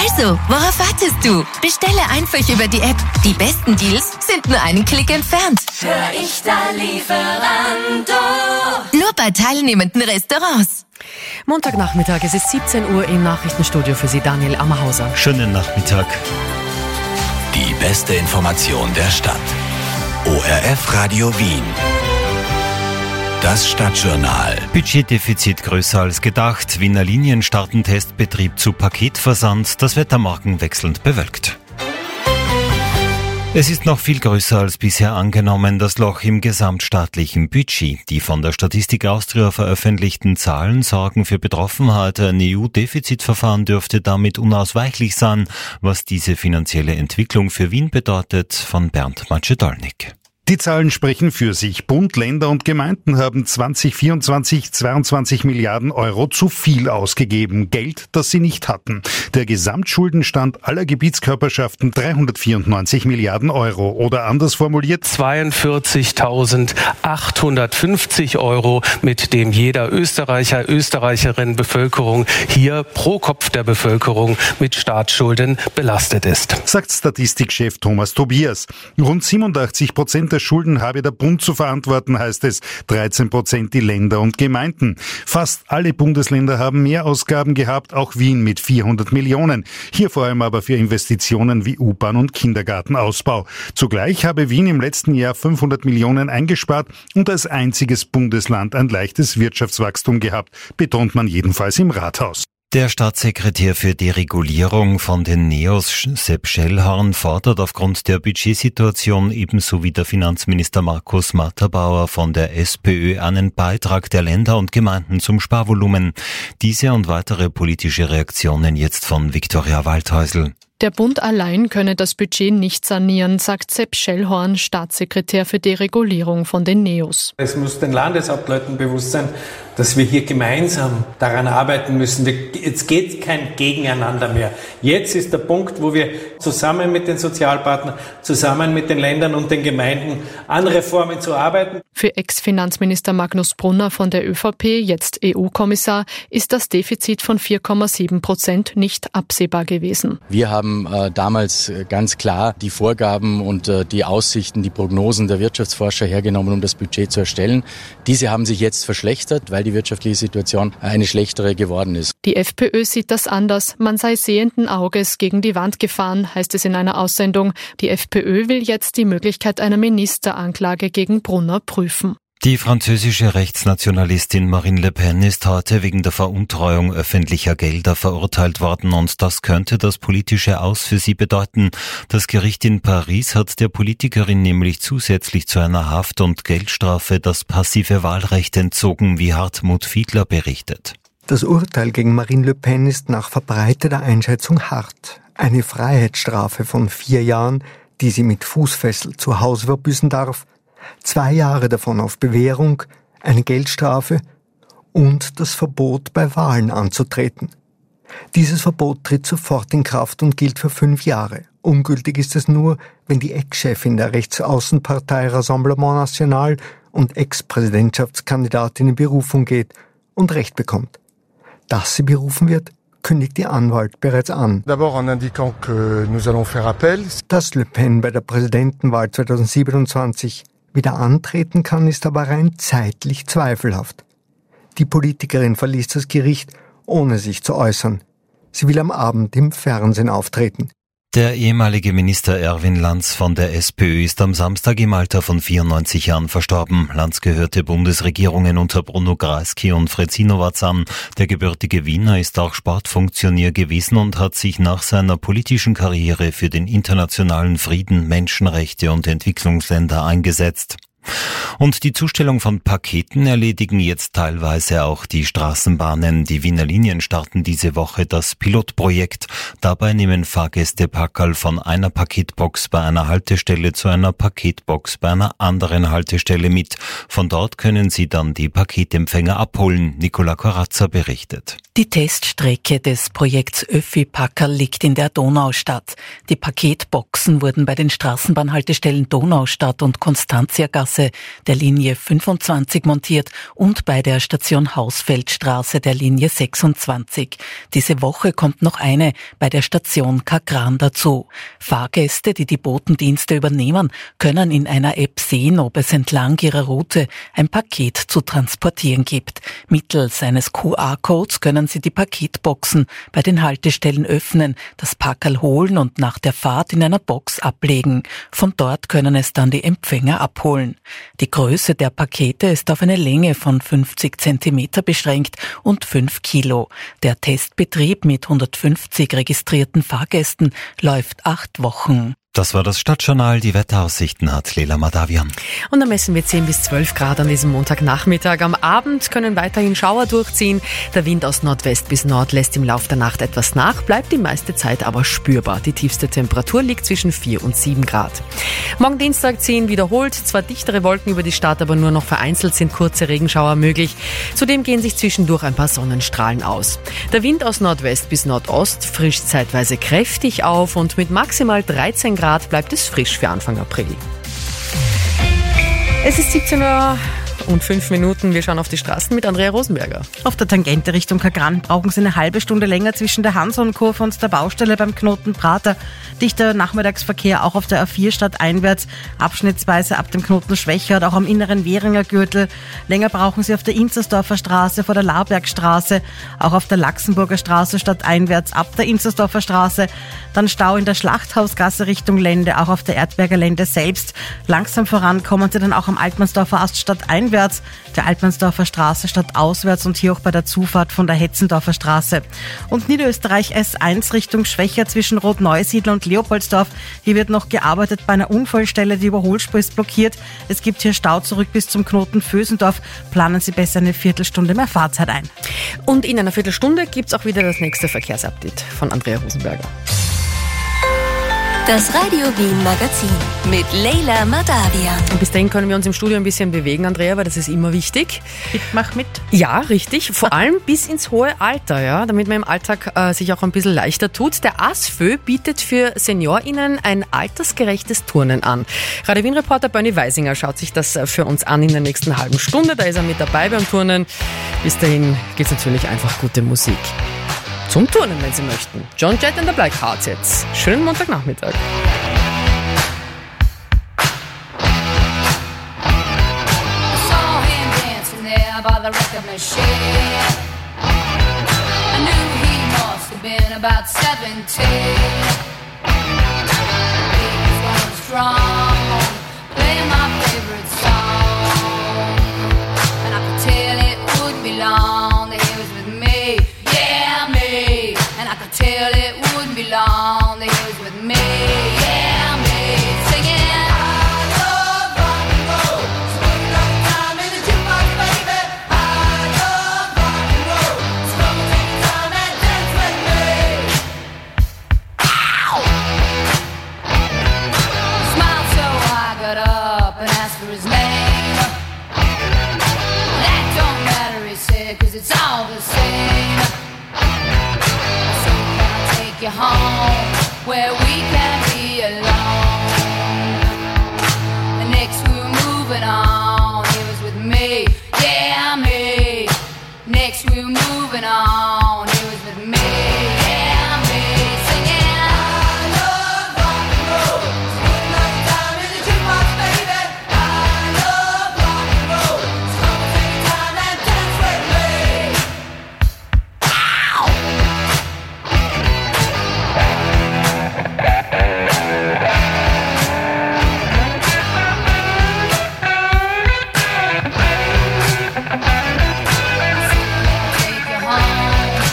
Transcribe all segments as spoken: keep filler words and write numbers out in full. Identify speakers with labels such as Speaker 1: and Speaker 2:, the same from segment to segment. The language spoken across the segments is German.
Speaker 1: Also, worauf wartest du? Bestelle einfach über die App. Die besten Deals sind nur einen Klick entfernt.
Speaker 2: Hör ich da Lieferando.
Speaker 1: Nur bei teilnehmenden Restaurants.
Speaker 3: Montagnachmittag, es ist siebzehn Uhr im Nachrichtenstudio für Sie, Daniel Ammerhauser.
Speaker 4: Schönen Nachmittag.
Speaker 5: Die beste Information der Stadt. O R F Radio Wien. Das Stadtjournal.
Speaker 4: Budgetdefizit größer als gedacht. Wiener Linien starten Testbetrieb zu Paketversand. Das Wetter morgen wechselnd bewölkt. Es ist noch viel größer als bisher angenommen, das Loch im gesamtstaatlichen Budget. Die von der Statistik Austria veröffentlichten Zahlen sorgen für Betroffenheit. Ein E U-Defizitverfahren dürfte damit unausweichlich sein. Was diese finanzielle Entwicklung für Wien bedeutet, von Bernd Macedolnik.
Speaker 6: Die Zahlen sprechen für sich. Bund, Länder und Gemeinden haben zwanzig vierundzwanzig zweiundzwanzig Milliarden Euro zu viel ausgegeben. Geld, das sie nicht hatten. Der Gesamtschuldenstand aller Gebietskörperschaften dreihundertvierundneunzig Milliarden Euro. Oder anders formuliert
Speaker 7: zweiundvierzigtausendachthundertfünfzig Euro, mit dem jeder Österreicher, Österreicherin, Bevölkerung hier pro Kopf der Bevölkerung mit Staatsschulden belastet ist.
Speaker 6: Sagt Statistikchef Thomas Tobias. Rund siebenundachtzig Prozent der Schulden habe der Bund zu verantworten, heißt es, dreizehn Prozent die Länder und Gemeinden. Fast alle Bundesländer haben Mehrausgaben gehabt, auch Wien mit vierhundert Millionen. Hier vor allem aber für Investitionen wie U-Bahn- und Kindergartenausbau. Zugleich habe Wien im letzten Jahr fünfhundert Millionen eingespart und als einziges Bundesland ein leichtes Wirtschaftswachstum gehabt, betont man jedenfalls im Rathaus.
Speaker 4: Der Staatssekretär für Deregulierung von den Neos, Sepp Schellhorn, fordert aufgrund der Budgetsituation ebenso wie der Finanzminister Markus Matterbauer von der SPÖ einen Beitrag der Länder und Gemeinden zum Sparvolumen. Diese und weitere politische Reaktionen jetzt von Viktoria Waldhäusl.
Speaker 8: Der Bund allein könne das Budget nicht sanieren, sagt Sepp Schellhorn, Staatssekretär für Deregulierung von den Neos.
Speaker 9: Es muss den Landeshauptleuten bewusst sein, dass wir hier gemeinsam daran arbeiten müssen. Jetzt geht kein Gegeneinander mehr. Jetzt ist der Punkt, wo wir zusammen mit den Sozialpartnern, zusammen mit den Ländern und den Gemeinden an Reformen zu arbeiten.
Speaker 8: Für Ex-Finanzminister Magnus Brunner von der ÖVP, jetzt E U-Kommissar, ist das Defizit von vier Komma sieben Prozent nicht absehbar gewesen.
Speaker 10: Wir haben äh, damals ganz klar die Vorgaben und äh, die Aussichten, die Prognosen der Wirtschaftsforscher hergenommen, um das Budget zu erstellen. Diese haben sich jetzt verschlechtert, weil die wirtschaftliche Situation eine schlechtere geworden ist.
Speaker 8: Die FPÖ sieht das anders. Man sei sehenden Auges gegen die Wand gefahren, heißt es in einer Aussendung. Die FPÖ will jetzt die Möglichkeit einer Ministeranklage gegen Brunner prüfen.
Speaker 4: Die französische Rechtsnationalistin Marine Le Pen ist heute wegen der Veruntreuung öffentlicher Gelder verurteilt worden und das könnte das politische Aus für sie bedeuten. Das Gericht in Paris hat der Politikerin nämlich zusätzlich zu einer Haft- und Geldstrafe das passive Wahlrecht entzogen, wie Hartmut Fiedler berichtet.
Speaker 11: Das Urteil gegen Marine Le Pen ist nach verbreiteter Einschätzung hart. Eine Freiheitsstrafe von vier Jahren, die sie mit Fußfessel zu Hause verbüßen darf, zwei Jahre davon auf Bewährung, eine Geldstrafe und das Verbot, bei Wahlen anzutreten. Dieses Verbot tritt sofort in Kraft und gilt für fünf Jahre. Ungültig ist es nur, wenn die Ex-Chefin der Rechtsaußenpartei Rassemblement National und Ex-Präsidentschaftskandidatin in Berufung geht und Recht bekommt. Dass sie berufen wird, kündigt ihr Anwalt bereits an. Dass Le Pen bei der Präsidentenwahl zweitausendsiebenundzwanzig wieder antreten kann, ist aber rein zeitlich zweifelhaft. Die Politikerin verließ das Gericht, ohne sich zu äußern. Sie will am Abend im Fernsehen auftreten.
Speaker 4: Der ehemalige Minister Erwin Lanz von der SPÖ ist am Samstag im Alter von vierundneunzig Jahren verstorben. Lanz gehörte Bundesregierungen unter Bruno Kreisky und Fred Sinowatz an. Der gebürtige Wiener ist auch Sportfunktionär gewesen und hat sich nach seiner politischen Karriere für den internationalen Frieden, Menschenrechte und Entwicklungsländer eingesetzt. Und die Zustellung von Paketen erledigen jetzt teilweise auch die Straßenbahnen. Die Wiener Linien starten diese Woche das Pilotprojekt. Dabei nehmen Fahrgäste Packerl von einer Paketbox bei einer Haltestelle zu einer Paketbox bei einer anderen Haltestelle mit. Von dort können sie dann die Paketempfänger abholen. Nicola Corazza berichtet.
Speaker 12: Die Teststrecke des Projekts Öffi-Packerl liegt in der Donaustadt. Die Paketboxen wurden bei den Straßenbahnhaltestellen Donaustadt und Konstanziergasse der Linie fünfundzwanzig montiert und bei der Station Hausfeldstraße der Linie sechsundzwanzig. Diese Woche kommt noch eine bei der Station Kagran dazu. Fahrgäste, die die Botendienste übernehmen, können in einer App sehen, ob es entlang ihrer Route ein Paket zu transportieren gibt. Mittels eines Q R-Codes können sie die Paketboxen bei den Haltestellen öffnen, das Packerl holen und nach der Fahrt in einer Box ablegen. Von dort können es dann die Empfänger abholen. Die Größe der Pakete ist auf eine Länge von fünfzig Zentimeter beschränkt und fünf Kilo. Der Testbetrieb mit hundertfünfzig registrierten Fahrgästen läuft acht Wochen.
Speaker 4: Das war das Stadtjournal. Die Wetteraussichten hat Leila Madavian.
Speaker 3: Und dann messen wir zehn bis zwölf Grad an diesem Montagnachmittag. Am Abend können weiterhin Schauer durchziehen. Der Wind aus Nordwest bis Nord lässt im Lauf der Nacht etwas nach, bleibt die meiste Zeit aber spürbar. Die tiefste Temperatur liegt zwischen vier und sieben Grad. Morgen Dienstag ziehen wiederholt zwar dichtere Wolken über die Stadt, aber nur noch vereinzelt sind kurze Regenschauer möglich. Zudem gehen sich zwischendurch ein paar Sonnenstrahlen aus. Der Wind aus Nordwest bis Nordost frischt zeitweise kräftig auf und mit maximal dreizehn Grad bleibt es frisch für Anfang April. Es ist siebzehn Uhr und fünf Minuten. Wir schauen auf die Straßen mit Andrea Rosenberger.
Speaker 13: Auf der Tangente Richtung Kagran brauchen Sie eine halbe Stunde länger zwischen der Hanson-Kurve und der Baustelle beim Knoten Prater. Dichter Nachmittagsverkehr auch auf der A vier stadteinwärts, abschnittsweise ab dem Knoten Schwächert, auch am inneren Währinger Gürtel. Länger brauchen Sie auf der Inzersdorfer Straße vor der Larbergstraße, auch auf der Laxenburger Straße stadteinwärts ab der Inzersdorfer Straße. Dann Stau in der Schlachthausgasse Richtung Lende, auch auf der Erdberger Lende selbst. Langsam voran kommen Sie dann auch am Altmannsdorfer Ast stadteinwärts, der Altmannsdorfer Straße stadtauswärts und hier auch bei der Zufahrt von der Hetzendorfer Straße. Und Niederösterreich S eins Richtung Schwächert zwischen Rotneusiedl und Leopoldsdorf. Hier wird noch gearbeitet bei einer Unfallstelle, die Überholspur ist blockiert. Es gibt hier Stau zurück bis zum Knoten Vösendorf. Planen Sie besser eine Viertelstunde mehr Fahrzeit ein.
Speaker 3: Und in einer Viertelstunde gibt es auch wieder das nächste Verkehrsupdate von Andrea Rosenberger.
Speaker 1: Das Radio Wien Magazin mit Leila Madavian.
Speaker 3: Und bis dahin können wir uns im Studio ein bisschen bewegen, Andrea, weil das ist immer wichtig.
Speaker 13: Ich mach mit.
Speaker 3: Ja, richtig. Vor allem bis ins hohe Alter, ja, damit man im Alltag äh, sich auch ein bisschen leichter tut. Der ASFÖ bietet für SeniorInnen ein altersgerechtes Turnen an. Radio Wien-Reporter Bernie Weisinger schaut sich das für uns an in der nächsten halben Stunde. Da ist er mit dabei beim Turnen. Bis dahin gibt es natürlich einfach gute Musik. Zum Turnen, wenn Sie möchten. John Jett and the Black Hearts jetzt. Schönen Montagnachmittag.
Speaker 2: By the record machine, I knew he must have been about seventeen. He was going strong, playing my favorite song, and I could tell it wouldn't be long that he was with me, yeah me. And I could tell it wouldn't be long that he was with me, yeah me. Singing. It's all the same. So can I take you home where we can be alone? The next we were moving on, he was with me, yeah me. Next we were moving on, he was with me, yeah me. Singing. I love rock and roll. Spend enough time in the jukebox, baby. I love rock and roll. So come and take your time and dance with me. Take you home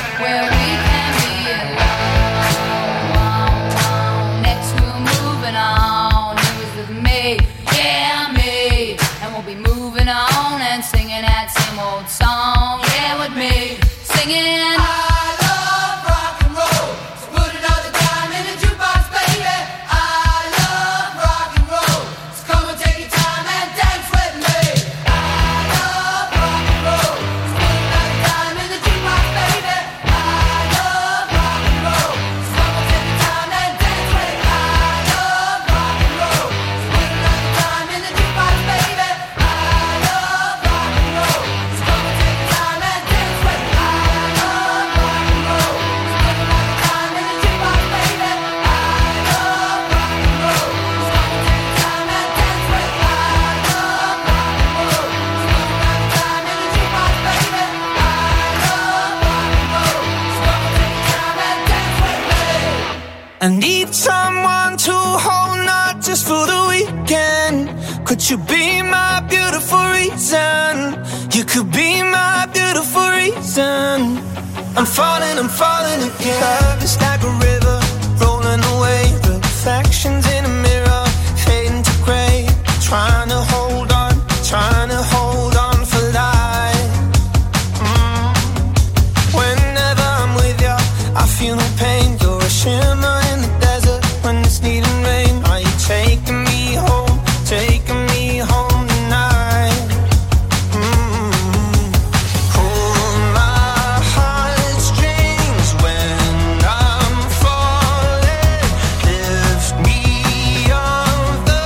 Speaker 14: I need someone to hold, not just for the weekend. Could you be my beautiful reason? You could be my beautiful reason. I'm falling, I'm falling again. Love is like a river, rolling away. Reflections in a mirror, fading to grey. Trying to hold on, trying to hold on for life. mm. Whenever I'm with you, I feel no pain. You're a shimmer in the desert when it's needing rain. Are you taking me home, taking me home tonight? mm. Hold my heartstrings when I'm falling. Lift me off the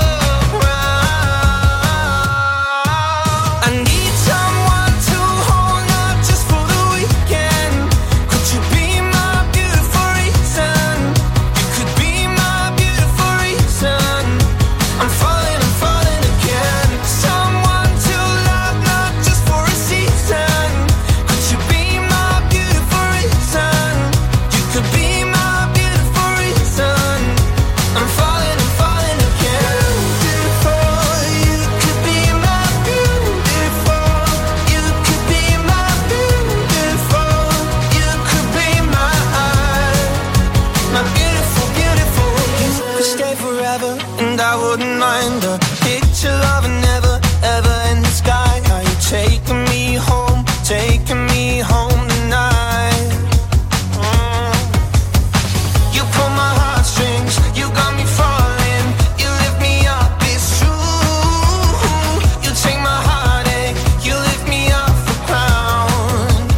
Speaker 14: ground. I need someone to hold, not just for the weekend. Could you be my beautiful reason? You could be my beautiful reason. I'm falling, I'm falling again. Someone to love, not just for a season. Could you be my beautiful reason? You could be my beautiful reason. I'm falling, I'm falling again. Beautiful, you could be my beautiful. You could be my beautiful. You could be my my beautiful, beautiful. You could stay forever, and I wouldn't mind a picture of a never, ever in the sky. Are you taking me home, taking me home tonight? Mm. You pull my heartstrings, you got me falling. You lift me up, it's true. You take my heartache, you lift me off the ground.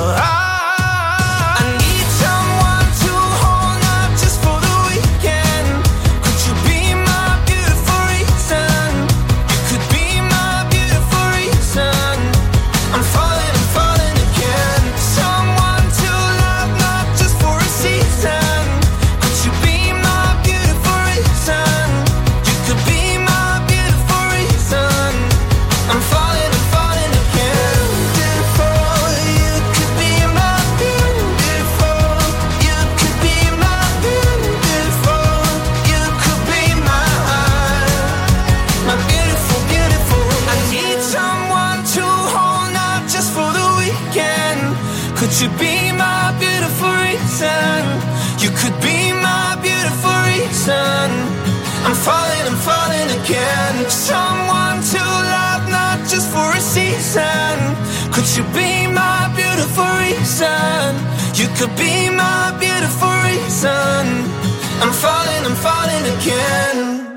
Speaker 14: I need someone to hold, not just for the weekend. Could you be my beautiful reason? You could be my beautiful reason. I'm falling, I'm falling again. Someone to love, not just for a season. Could you be my beautiful reason? You could be my beautiful reason. I'm falling, I'm falling again. Beautiful, you could be my beautiful. You could be my beautiful. You could be my my beautiful, beautiful. I need someone to hold, not just for the weekend. Could you be my beautiful reason? You could be my beautiful reason. I'm falling, I'm falling again. Someone to love, not just for a season. Could you be my beautiful reason? You could be my beautiful reason. I'm falling, I'm falling again.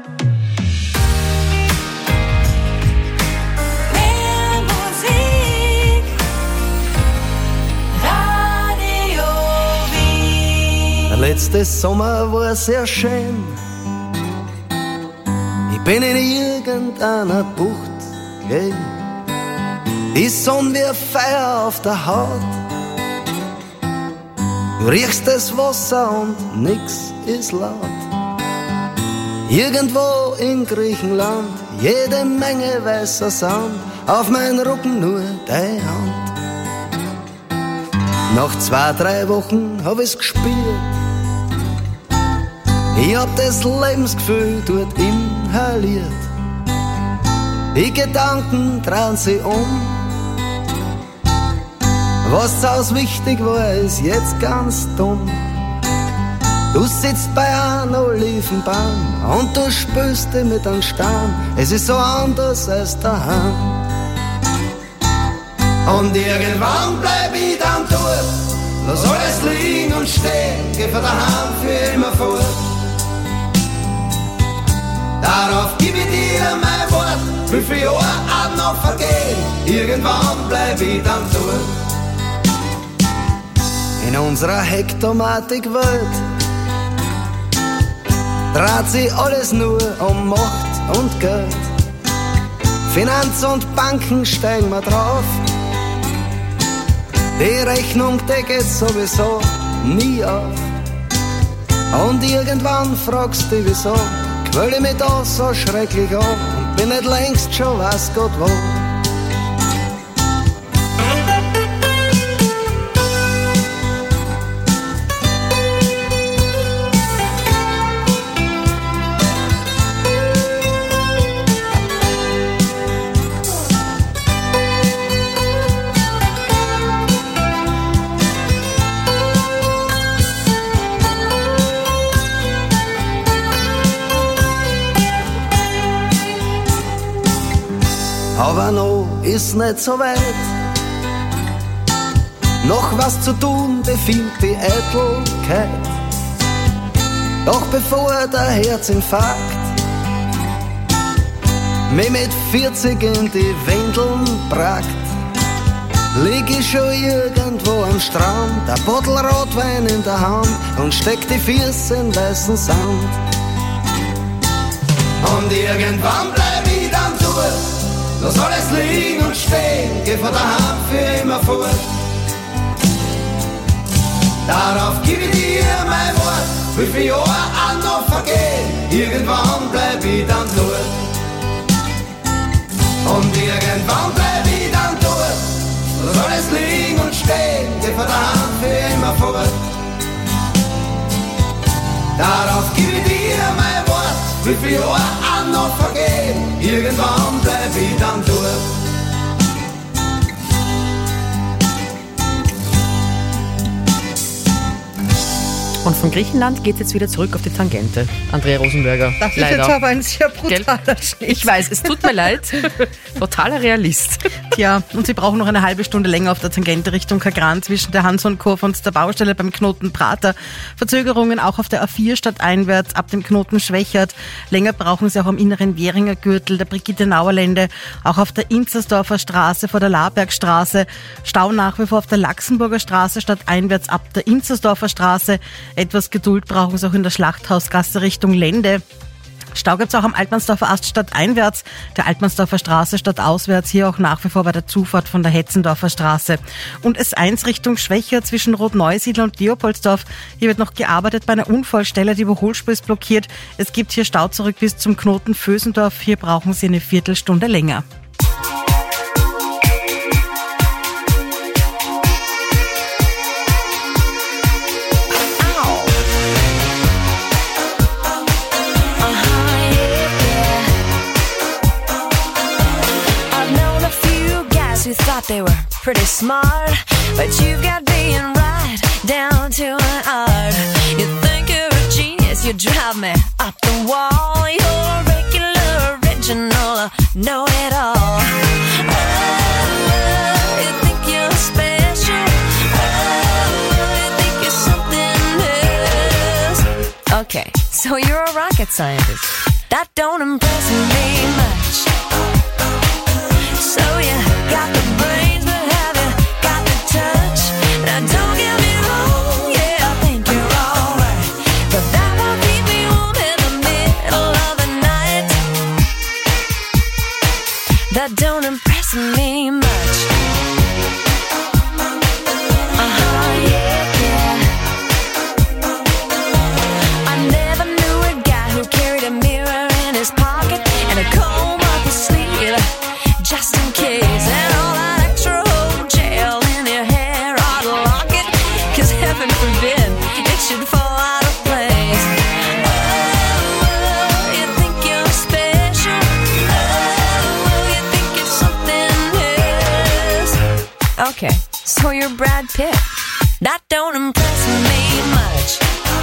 Speaker 2: Mehr Musik, Radio Wien.
Speaker 15: Der letzte Sommer war sehr schön. Ich bin in irgendeiner Bucht gelegen. Die Sonne wie Feuer auf der Haut. Du riechst das Wasser und nix ist laut. Irgendwo in Griechenland jede Menge weißer Sand, auf meinen Rücken nur deine Hand. Nach zwei, drei Wochen hab ich's gespürt. Ich hab das Lebensgefühl dort inhaliert. Die Gedanken drehen sich um. Was aus wichtig war, ist jetzt ganz dumm. Du sitzt bei einem Olivenbaum und du spürst dich mit einem Stamm. Es ist so anders als daheim. Und irgendwann bleib ich dann dort, lass alles liegen und stehen, geh von daheim für immer fort. Darauf gib ich dir mein Wort, wie viel Jahre auch noch vergehen, irgendwann bleib ich dann dort. In unserer Hektomatik-Welt dreht sich alles nur um Macht und Geld. Finanz und Banken steigen wir drauf. Die Rechnung, die geht sowieso nie auf. Und irgendwann fragst du dich wieso, quäl ich mich da so schrecklich an und bin nicht längst schon weiß Gott wo. aber noch ist nicht so weit. Noch was zu tun befiehlt die Eitelkeit. Doch bevor der Herzinfarkt mich mit vierzig in die Windeln bragt, lieg ich schon irgendwo am Strand, ein Bottle Rotwein in der Hand und steck die Füße in weißen Sand. Und irgendwann bleib ich dann dort, lass alles liegen und stehen, geh von daheim für immer fort. Darauf gib ich dir mein Wort, wie viele Jahre auch noch vergehen, irgendwann bleib ich dann dort. Und irgendwann bleib ich dann dort, lass alles liegen und stehen, geh von daheim für immer fort. Darauf gib ich dir mein Wort, wie viele Jahre auch noch vergehen, irgendwann bleib ich dann dort.
Speaker 3: Und von Griechenland geht es jetzt wieder zurück auf die Tangente. Andrea Rosenberger.
Speaker 13: Das ist
Speaker 3: leider.
Speaker 13: jetzt aber ein sehr brutaler Schnitt.
Speaker 3: Ich weiß, es tut mir leid. Totaler Realist.
Speaker 13: Tja, und sie brauchen noch eine halbe Stunde länger auf der Tangente Richtung Kagran zwischen der Hanson-Kurve und der Baustelle beim Knoten Prater. Verzögerungen auch auf der A vier stadteinwärts ab dem Knoten Schwächert. Länger brauchen sie auch am inneren Währinger Gürtel, der Brigitte-Nauer-Lände, auch auf der Inzersdorfer Straße vor der Labergstraße. Stau nach wie vor auf der Laxenburger Straße stadteinwärts ab der Inzersdorfer Straße. Etwas Geduld brauchen sie auch in der Schlachthausgasse Richtung Lende. Stau gibt's auch am Altmannsdorfer Ast stadteinwärts, der Altmannsdorfer Straße stadtauswärts, hier auch nach wie vor bei der Zufahrt von der Hetzendorfer Straße. Und S eins Richtung Schwächer zwischen Rotneusiedl und Leopoldsdorf. Hier wird noch gearbeitet bei einer Unfallstelle, die Überholspur ist blockiert. Es gibt hier Stau zurück bis zum Knoten Vösendorf. Hier brauchen sie eine Viertelstunde länger.
Speaker 16: Who thought they were pretty smart, but you've got being right down to an art. You think you're a genius, you drive me up the wall. You're a regular, original, know-it-all. Oh, you think you're special. Oh, you think you're something else. Okay, so you're a rocket scientist. That don't impress me much. So you got the brains, but have you got the touch? Now don't get me wrong, yeah, I think you're alright, but that won't keep me warm in the middle of the night. That don't impress me much. Uh-huh, yeah, yeah. I never knew a guy who carried a mirror in his pocket and a comb up his sleeve, just in case, and all that extra old gel in your hair ought to lock it, cause heaven forbid it should fall out of place. Oh, you think you're special. Oh, you think you're something else. Okay, so you're Brad Pitt. That don't impress me much.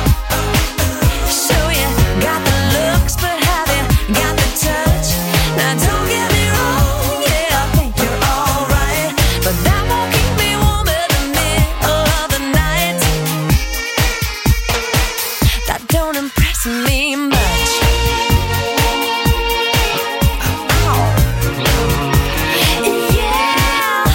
Speaker 16: So you got the looks, but have you got the touch? Now don't get me wrong, but that won't keep me warm in the middle of the night. That don't impress me much. Oh. Yeah.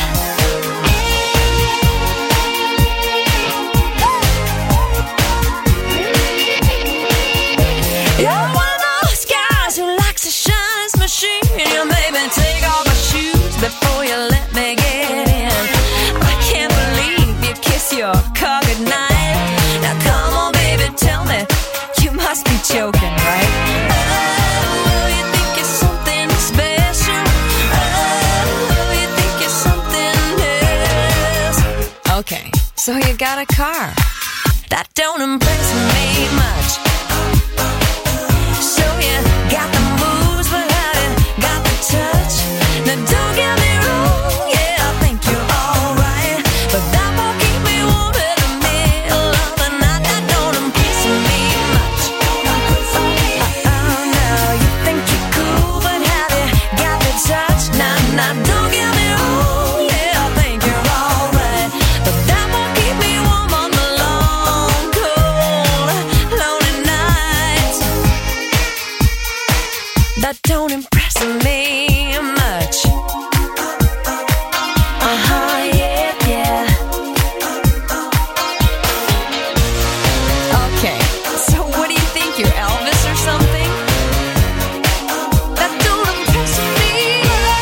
Speaker 16: You're one of those guys who likes to shine his machine. You made me take off my shoes before you let me get in. I can't believe you kiss your car goodnight. Now come on, baby, tell me, you must be joking, right? Oh, you think you're something special. Oh, you think you're something else. Okay, so you got a car. That don't impress me much. So you got the moves, but have you got the touch? Now don't get me wrong, yeah, I think you're alright, but that won't keep me warm in the middle of the night. That don't impress me much. Oh, no, you think you're cool, but have you got the touch? Nah, nah, that don't impress me much. Uh-huh, yeah, yeah. Okay, so what do you think, you're Elvis or something? That don't impress me.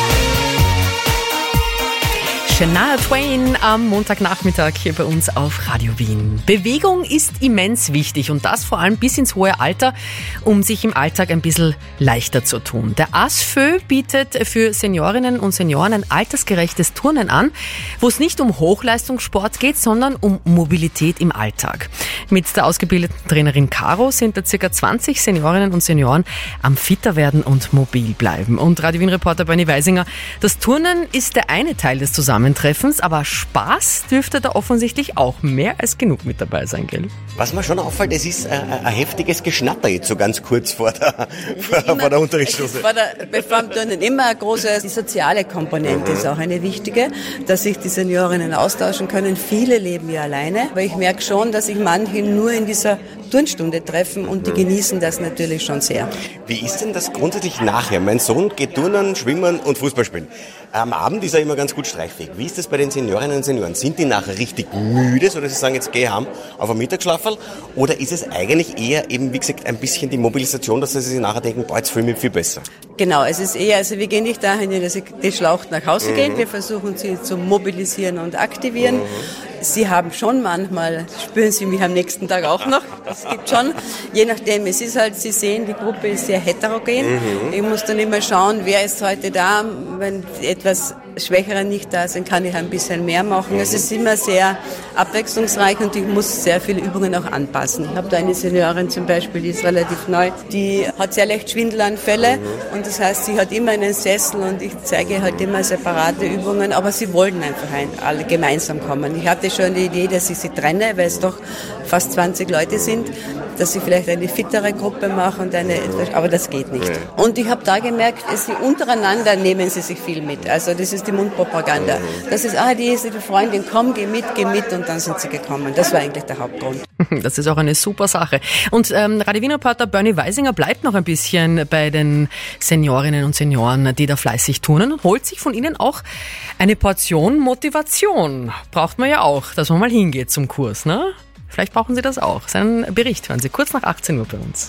Speaker 3: Shania Twain am Montagnachmittag hier bei uns auf Radio Wien. Bewegung ist immens wichtig und das vor allem bis ins hohe Alter, um sich im Alltag ein bisschen leichter zu tun. Der ASFÖ bietet für Seniorinnen und Senioren ein altersgerechtes Turnen an, wo es nicht um Hochleistungssport geht, sondern um Mobilität im Alltag. Mit der ausgebildeten Trainerin Caro sind da circa zwanzig Seniorinnen und Senioren am fitter werden und mobil bleiben. Und Radio Wien-Reporter Bernie Weisinger, das Turnen ist der eine Teil des Zusammentreffens, aber Spaß dürfte da offensichtlich auch mehr als genug mit dabei sein, gell?
Speaker 17: Was mir schon auffällt, es ist ein, ein heftiges Geschnatter jetzt so ganz kurz vor der, vor, immer, vor der Unterrichtsstunde.
Speaker 18: Vor der, beim Turnen immer eine große, die soziale Komponente mhm. ist auch eine wichtige, dass sich die Seniorinnen austauschen können. Viele leben ja alleine, aber ich merke schon, dass sich manche nur in dieser Turnstunde treffen und die genießen das natürlich schon sehr.
Speaker 17: Wie ist denn das grundsätzlich nachher? Mein Sohn geht turnen, schwimmen und Fußball spielen. Am Abend ist er immer ganz gut streichfähig. Wie ist das bei den Seniorinnen und Senioren? Sind die nachher richtig müde, sodass sie sagen, jetzt gehe ich heim auf ein Mittagsschlafel? Oder ist es eigentlich eher eben, wie gesagt, ein bisschen die Mobilisation, dass sie sich nachher denken, boah, jetzt fühle ich mich viel besser?
Speaker 18: Genau, es ist eher, also wir gehen nicht dahin, dass sie die Schlaucht nach Hause
Speaker 17: Mhm.
Speaker 18: gehen. Wir versuchen sie zu mobilisieren und aktivieren. Sie haben schon manchmal, spüren sie mich am nächsten Tag auch noch. Es gibt schon, je nachdem, es ist halt, Sie sehen, die Gruppe ist sehr heterogen.
Speaker 17: Mhm.
Speaker 18: Ich muss dann immer schauen, wer ist heute da. Wenn etwas Schwächere nicht da sind, kann ich ein bisschen mehr machen. Es ist immer sehr abwechslungsreich und ich muss sehr viele Übungen auch anpassen. Ich habe da eine Seniorin zum Beispiel, die ist relativ neu, die hat sehr leicht Schwindelanfälle und das heißt, sie hat immer einen Sessel und ich zeige halt immer separate Übungen, aber sie wollten einfach ein, alle gemeinsam kommen. Ich hatte schon die Idee, dass ich sie trenne, weil es doch fast zwanzig Leute sind, dass ich vielleicht eine fittere Gruppe mache und eine etwas, aber das geht nicht. Und ich habe da gemerkt, dass sie untereinander nehmen sie sich viel mit. Also das ist die Mundpropaganda. Das ist, ah, die ist die Freundin, komm, geh mit, geh mit und dann sind sie gekommen. Das war eigentlich der Hauptgrund.
Speaker 3: Das ist auch eine super Sache. Und ähm, Radio Wien-Reporter Bernie Weisinger bleibt noch ein bisschen bei den Seniorinnen und Senioren, die da fleißig turnen und holt sich von ihnen auch eine Portion Motivation. Braucht man ja auch, dass man mal hingeht zum Kurs, ne? Vielleicht brauchen Sie das auch. Seinen Bericht hören Sie kurz nach achtzehn Uhr bei uns.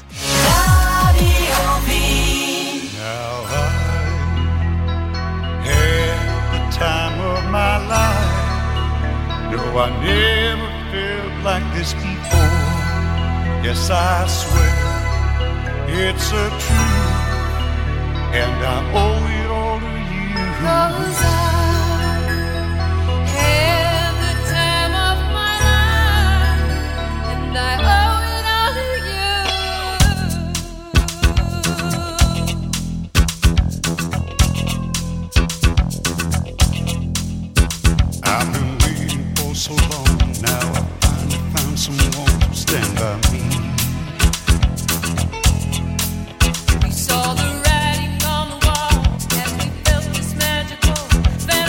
Speaker 19: Time of my life. No, I never felt like this before. Yes, I swear it's a truth, and I owe it all to you. 'Cause I
Speaker 2: had the time of my life, and I owe it all to
Speaker 19: I've been waiting for so long. Now I finally found someone to stand by me.
Speaker 2: We saw the writing on the wall as we felt this magical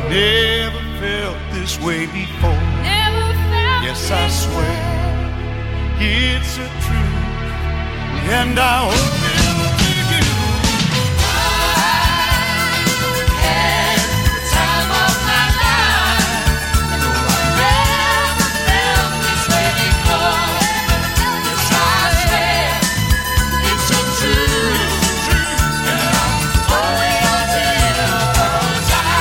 Speaker 19: Never felt this way before.
Speaker 2: Never felt
Speaker 19: Yes, I swear it's a truth, and I hope it'll be you.
Speaker 2: I had the time of my life. No, I never felt this way before. Yes, I swear it's a truth, and I'm holding on to you. 'Cause I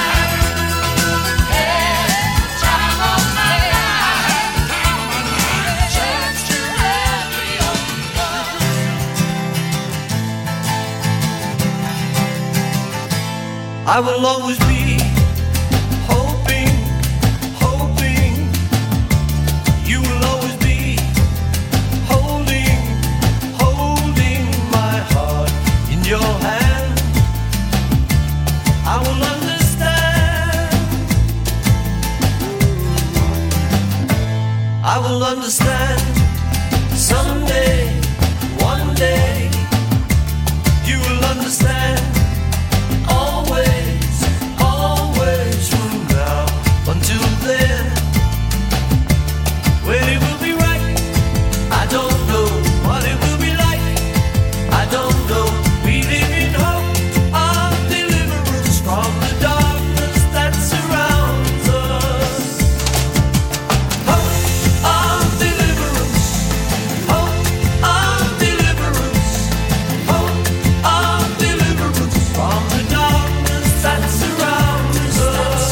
Speaker 2: had the time of my life. Chance to every open door.
Speaker 14: I will always be hoping, hoping. You will always be holding, holding my heart in your hand. I will understand. I will understand someday, one day. You will understand. Always, always from now until then. When it will be right, I don't know what it will be like. I don't know. We live in hope of deliverance from the darkness that surrounds us. Hope of deliverance. Hope of deliverance. Hope of deliverance from the darkness that surrounds us.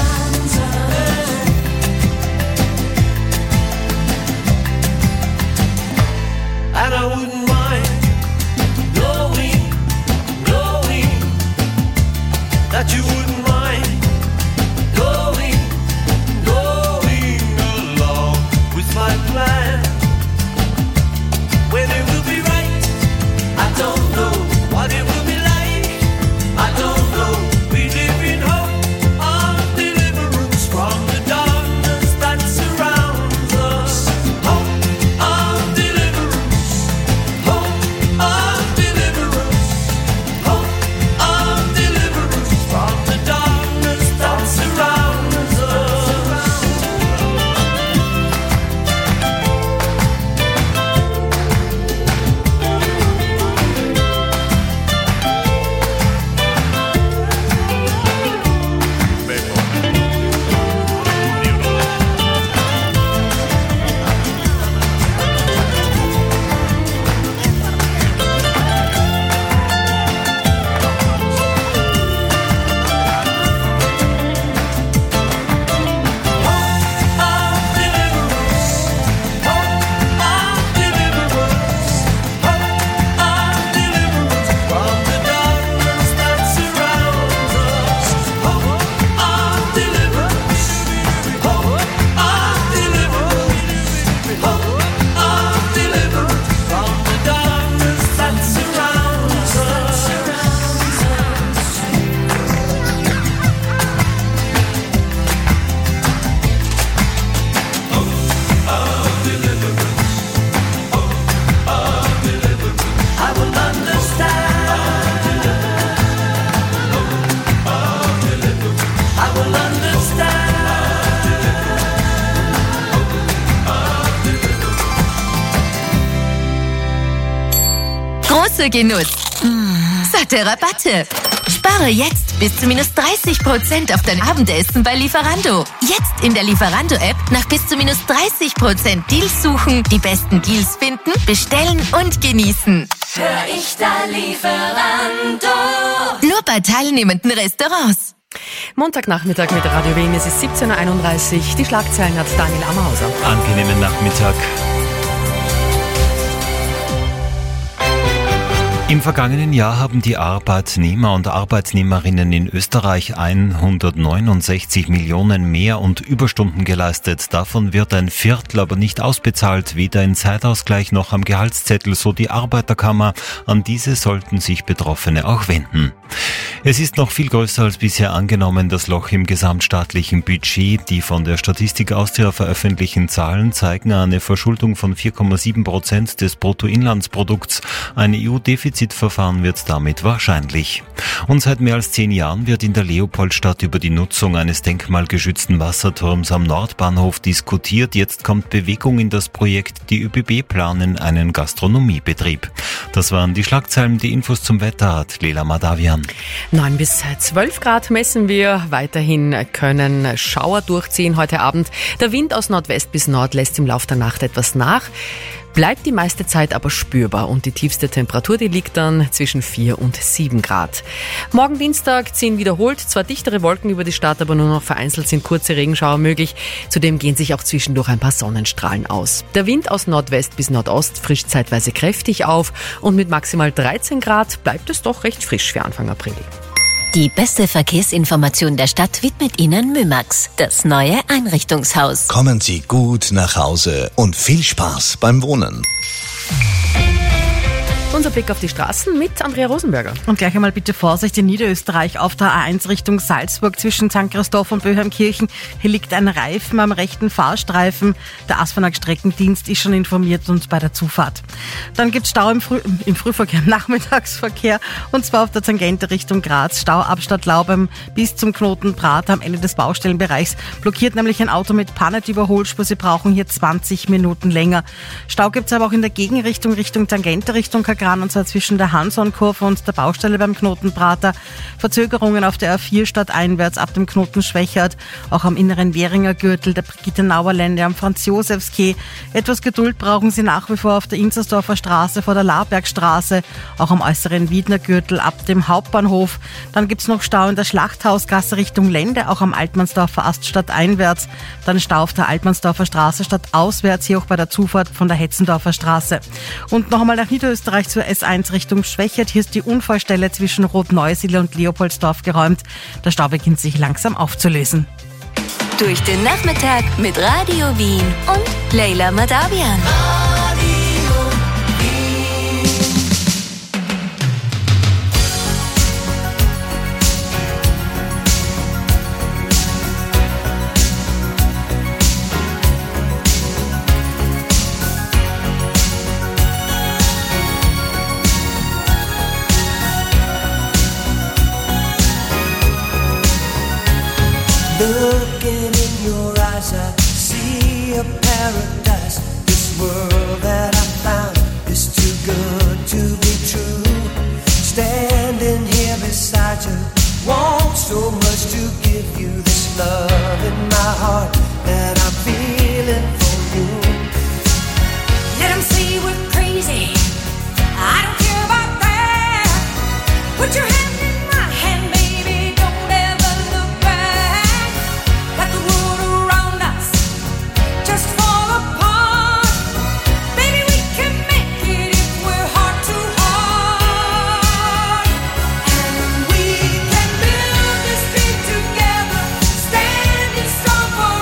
Speaker 14: And I wouldn't mind knowing, knowing that you wouldn't mind going, going along with my plan. When it will be right, I don't know what it will be like. I don't know. We live in hope of deliverance from the darkness that surrounds us. Hope of deliverance. Hope of deliverance. Hope of deliverance from the darkness that surrounds us. I will understand. I will understand.
Speaker 1: Großer Genuss. Satte Rabatte. Spare jetzt bis zu minus dreißig Prozent auf dein Abendessen bei Lieferando. Jetzt in der Lieferando-App nach bis zu minus dreißig Prozent Deals suchen, die besten Deals finden, bestellen und genießen.
Speaker 2: Hör ich da Lieferando?
Speaker 1: Nur bei teilnehmenden Restaurants.
Speaker 3: Montagnachmittag mit Radio Wien, es ist siebzehn Uhr einunddreißig. Die Schlagzeilen hat Daniel Ammerhauser.
Speaker 4: Angenehmen Nachmittag. Im vergangenen Jahr haben die Arbeitnehmer und Arbeitnehmerinnen in Österreich hundertneunundsechzig Millionen mehr und Überstunden geleistet. Davon wird ein Viertel aber nicht ausbezahlt, weder in Zeitausgleich noch am Gehaltszettel, so die Arbeiterkammer. An diese sollten sich Betroffene auch wenden. Es ist noch viel größer als bisher angenommen, das Loch im gesamtstaatlichen Budget. Die von der Statistik Austria veröffentlichten Zahlen zeigen eine Verschuldung von vier Komma sieben Prozent des Bruttoinlandsprodukts. Ein E U-Defizitverfahren wird damit wahrscheinlich. Und seit mehr als zehn Jahren wird in der Leopoldstadt über die Nutzung eines denkmalgeschützten Wasserturms am Nordbahnhof diskutiert. Jetzt kommt Bewegung in das Projekt. Die ÖBB planen einen Gastronomiebetrieb. Das waren die Schlagzeilen. Die Infos zum Wetter hat Leila Madavian.
Speaker 3: neun bis zwölf Grad messen wir. Weiterhin können Schauer durchziehen heute Abend. Der Wind aus Nordwest bis Nord lässt im Laufe der Nacht etwas nach. Bleibt die meiste Zeit aber spürbar und die tiefste Temperatur, die liegt dann zwischen vier und sieben Grad. Morgen Dienstag ziehen wiederholt zwar dichtere Wolken über die Stadt, aber nur noch vereinzelt sind kurze Regenschauer möglich. Zudem gehen sich auch zwischendurch ein paar Sonnenstrahlen aus. Der Wind aus Nordwest bis Nordost frischt zeitweise kräftig auf und mit maximal dreizehn Grad bleibt es doch recht frisch für Anfang April.
Speaker 1: Die beste Verkehrsinformation der Stadt widmet Ihnen Mymax, das neue Einrichtungshaus.
Speaker 20: Kommen Sie gut nach Hause und viel Spaß beim Wohnen.
Speaker 3: Unser Blick auf die Straßen mit Andrea Rosenberger.
Speaker 13: Und gleich einmal bitte Vorsicht in Niederösterreich auf der A eins Richtung Salzburg zwischen Sankt Christoph und Böheimkirchen. Hier liegt ein Reifen am rechten Fahrstreifen. Der Asfanag-Streckendienst ist schon informiert uns bei der Zufahrt. Dann gibt es Stau im, Früh, im Frühverkehr, im Nachmittagsverkehr und zwar auf der Tangente Richtung Graz. Stau ab Stadtlaubem bis zum Knoten Prater am Ende des Baustellenbereichs. Blockiert nämlich ein Auto mit Pannet-Überholspur. Sie brauchen hier zwanzig Minuten länger. Stau gibt es aber auch in der Gegenrichtung Richtung Tangente Richtung Kagran. Und zwar zwischen der Hanson-Kurve und der Baustelle beim Knoten Prater. Verzögerungen auf der A vier stadteinwärts ab dem Knoten Schwächert, auch am inneren Währinger Gürtel, der Brigitte-Nauer Lände, am Franz-Josefs-Quai. Etwas Geduld brauchen Sie nach wie vor auf der Inzersdorfer Straße vor der Labergstraße, auch am äußeren Wiedner Gürtel ab dem Hauptbahnhof. Dann gibt's noch Stau in der Schlachthausgasse Richtung Lände, auch am Altmannsdorfer Ast stadteinwärts. Dann Stau auf der Altmannsdorfer Straße stadtauswärts, hier auch bei der Zufahrt von der Hetzendorfer Straße. Und noch einmal nach Niederösterreich zur S eins Richtung Schwächert. Hier ist die Unfallstelle zwischen Rotneusiedl und Leopoldsdorf geräumt. Der Stau beginnt sich langsam aufzulösen.
Speaker 1: Durch den Nachmittag mit Radio Wien und Leila Madavian.
Speaker 14: Looking in your eyes, I see a paradise. This world that I found is too good to be true. Standing here beside you, want so much to give you this love in my heart that I'm feeling for you. Let 'em say we're crazy, I don't care about that. Put your hand in my hand, baby, don't ever look back. Let the world around us just fall apart. Baby, we can make it if we're heart to heart. And we can build this dream together, standing strong forever.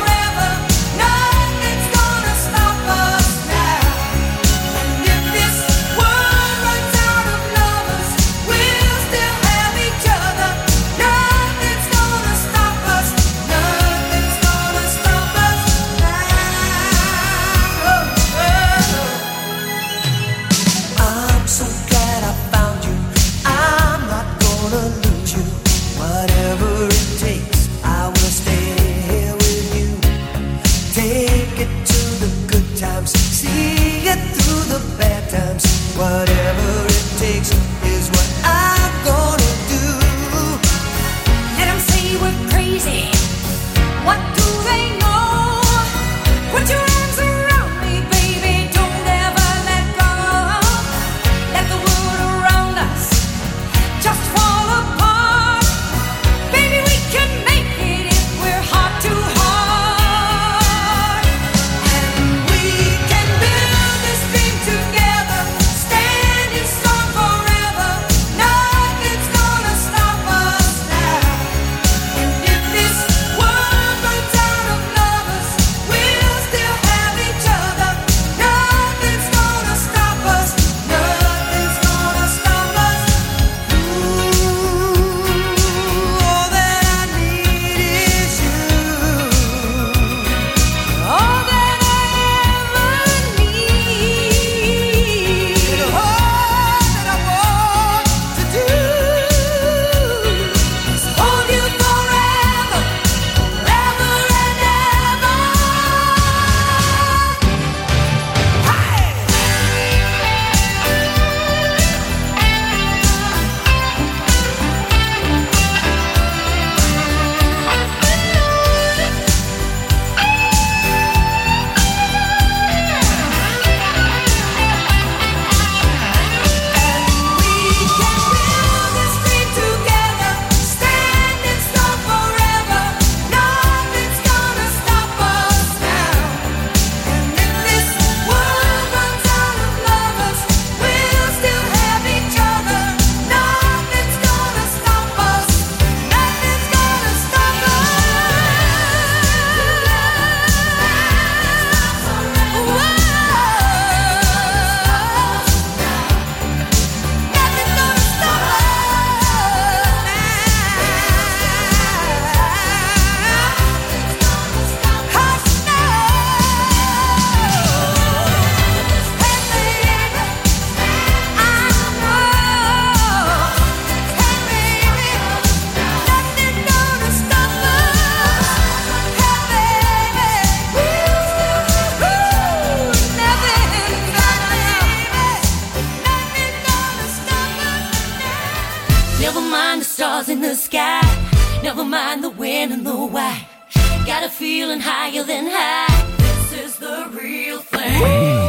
Speaker 16: stars in the sky. Never mind the when and the why. Got a feeling higher than high. This is the real thing.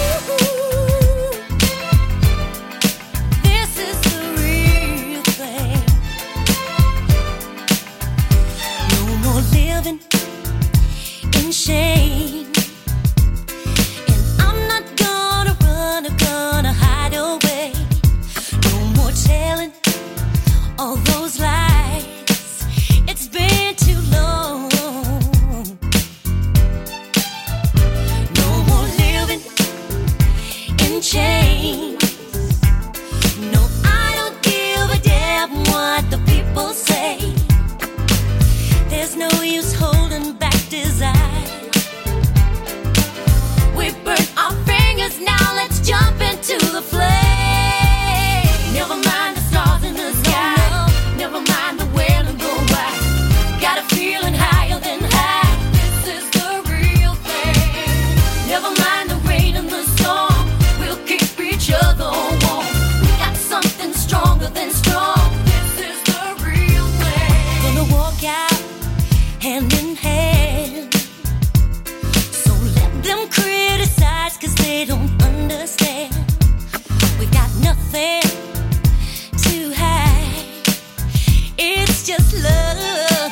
Speaker 16: This is the real thing. No more living in shame. And I'm not gonna run or gonna hide away. No more telling all those lies. It's been too long. No more living in chains. No, I don't give a damn what the people say. There's no use holding back desire. We burnt our fingers, now let's jump into the flame. Never mind the stars in the sky. Never mind the when and the why. Got a feeling higher than high. This is the real thing. Never mind the rain and the storm. We'll keep each other warm. We got something stronger than strong. This is the real thing. Gonna walk out hand in hand. So let them criticize, cause they don't understand. We got nothing to hide. It's just love.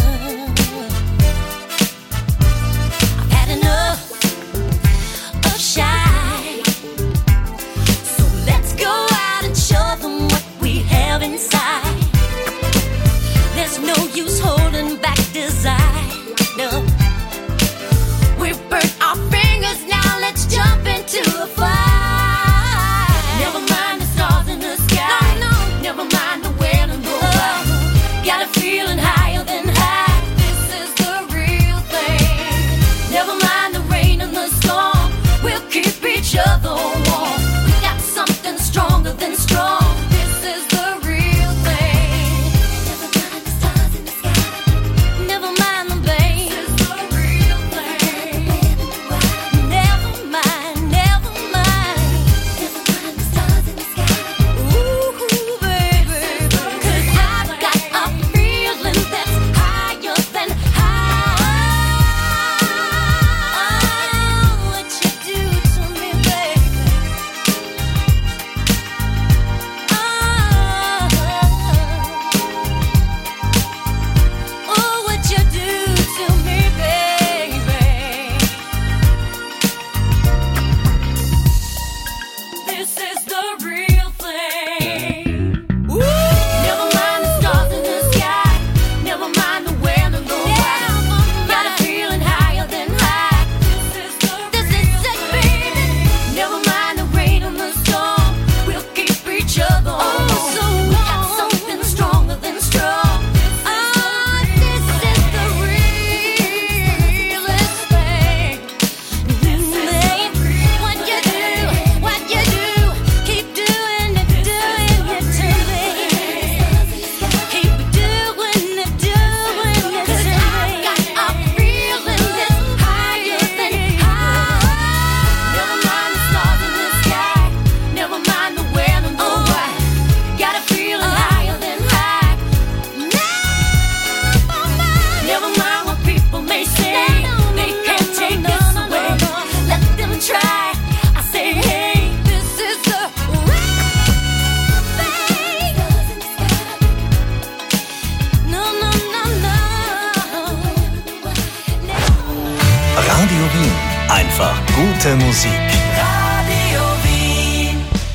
Speaker 16: I've had enough of shy. So let's go out and show them what we have inside. There's no use holding back desire. No. We burnt our fingers, now let's jump into the fire. Never mind the stars in the sky. No, no. Never mind the when and the why. Got a feeling higher than high. This is the real thing. Never mind the rain and the storm. We'll keep each other warm. We got something stronger than strong. This is the real thing. Never mind the stars in the sky. Never mind the pain. This is the real thing. Never mind, never mind. Never mind the stars in the sky. Ooh, baby. Cause I've got a feeling that's higher than high. Oh, what you do to me, baby. Oh, oh, what you do to me, baby. This is the real thing. Never mind the stars in the sky. Never mind the when and the why. Got a feeling higher than high. This is the real thing. Never mind the rain and the storm. We'll keep each other warm. We got something stronger than strong. Oh, this is the realest thing. What you do, what you do, keep doing it, doing it to me. Keep doing it, doing it to me. 'Cause I've got a feeling that's higher than high. Never mind the stars in the sky. Never mind the when and the why. Got a feeling higher than high. Never mind what people may say. They can't take this away. Let them try. I say, hey, this is the real thing. No, no, no, no.
Speaker 20: Radio Wien. Einfach gute Musik.
Speaker 16: Radio Wien.